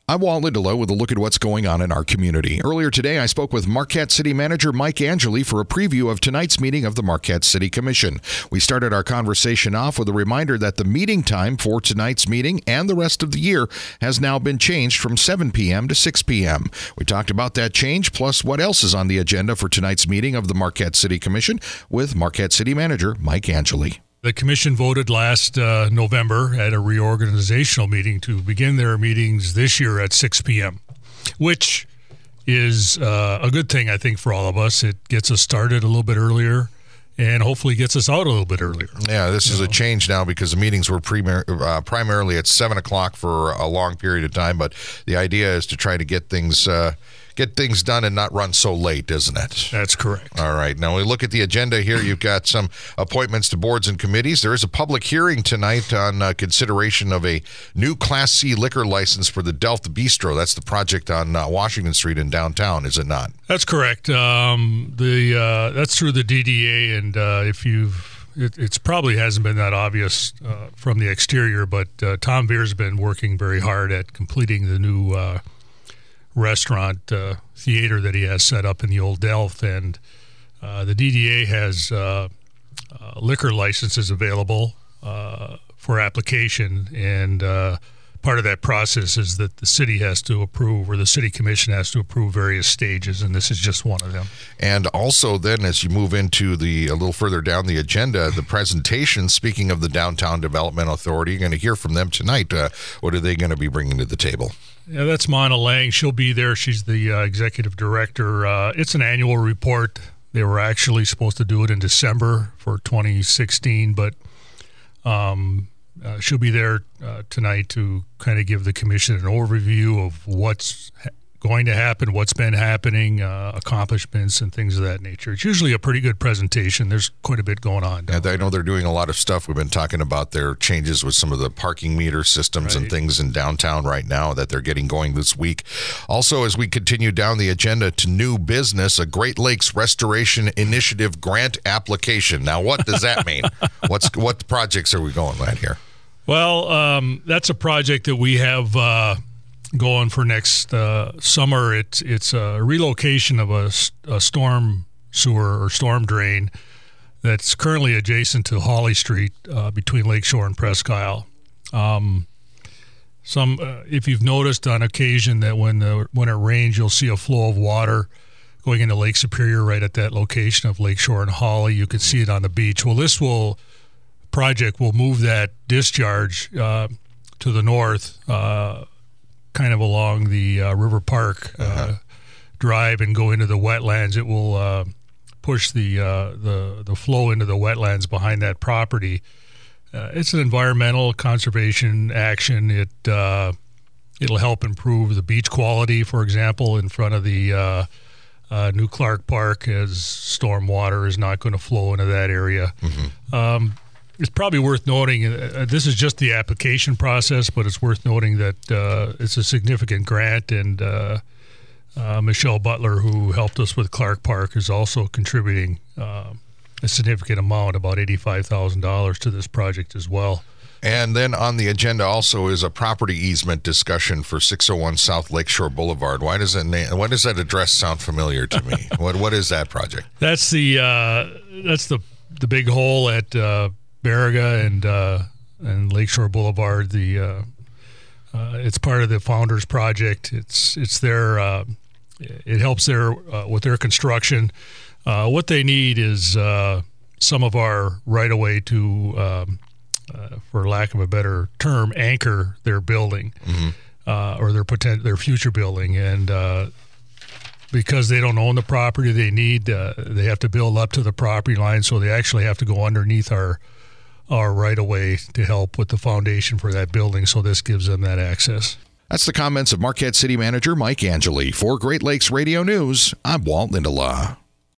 I'm Walt Lindelof with a look at what's going on in our community. Earlier today, I spoke with Marquette City Manager Mike Angeli for a preview of tonight's meeting of the Marquette City Commission. We started our conversation off with a reminder that the meeting time for tonight's meeting and the rest of the year has now been changed from 7 p.m. to 6 p.m. We talked about that change, plus what else is on the agenda for tonight's meeting of the Marquette City Commission with Marquette City Manager Mike Angeli. The commission voted last November at a reorganizational meeting to begin their meetings this year at 6 p.m., which is a good thing, I think, for all of us. It gets us started a little bit earlier and hopefully gets us out a little bit earlier. Yeah, this is a change now because the meetings were primarily at 7 o'clock for a long period of time, but the idea is to try to get things done and not run so late, isn't it? That's correct. All right. Now, we look at the agenda here. You've got some appointments to boards and committees. There is a public hearing tonight on consideration of a new Class C liquor license for the Delft Bistro. That's the project on Washington Street in downtown, is it not? That's correct. That's through the DDA, and It probably hasn't been that obvious from the exterior, but Tom Veer's been working very hard at completing the new restaurant theater that he has set up in the old Delft, and the DDA has liquor licenses available for application, and part of that process is that the city has to approve, or the city commission has to approve various stages, and this is just one of them. And also then, as you move into a little further down the agenda, the presentation, speaking of the Downtown Development Authority, you're going to hear from them tonight. What are they going to be bringing to the table? Yeah, that's Mona Lang. She'll be there. She's the executive director. It's an annual report. They were actually supposed to do it in December for 2016, but she'll be there tonight to kind of give the commission an overview of what's going to happen, what's been happening, accomplishments, and things of that nature. It's usually a pretty good presentation. There's quite a bit going on. And I know they're doing a lot of stuff. We've been talking about their changes with some of the parking meter systems and things in downtown right now that they're getting going this week. Also, as we continue down the agenda to new business, a Great Lakes Restoration Initiative grant application. Now, what does that mean? What projects are we going at here? Well, that's a project that we have going for next summer. It's a relocation of a storm sewer or storm drain that's currently adjacent to Holly Street between Lakeshore and Presque Isle. If you've noticed on occasion that when it rains, you'll see a flow of water going into Lake Superior right at that location of Lakeshore and Holly. You can see it on the beach. Well, this project will move that discharge to the north, kind of along the River Park Drive and go into the wetlands. It will push the flow into the wetlands behind that property. It's an environmental conservation action. It'll help improve the beach quality, for example, in front of the new Clark Park, as storm water is not going to flow into that area. Mm-hmm. It's probably worth noting, this is just the application process, but it's worth noting that it's a significant grant, and Michelle Butler, who helped us with Clark Park, is also contributing a significant amount, about $85,000 to this project as well. And then on the agenda also is a property easement discussion for 601 South Lakeshore Boulevard. Why does that address sound familiar to me? What is that project? That's the big hole at Baraga and Lakeshore Boulevard. It's part of the Founders Project. It's their it helps with their construction. What they need is some of our right-of-way to, for lack of a better term, anchor their building, or their future building, and because they don't own the property, they have to build up to the property line, so they actually have to go underneath our right-of-way to help with the foundation for that building, so this gives them that access. That's the comments of Marquette City Manager Mike Angeli. For Great Lakes Radio News, I'm Walt Lindelof.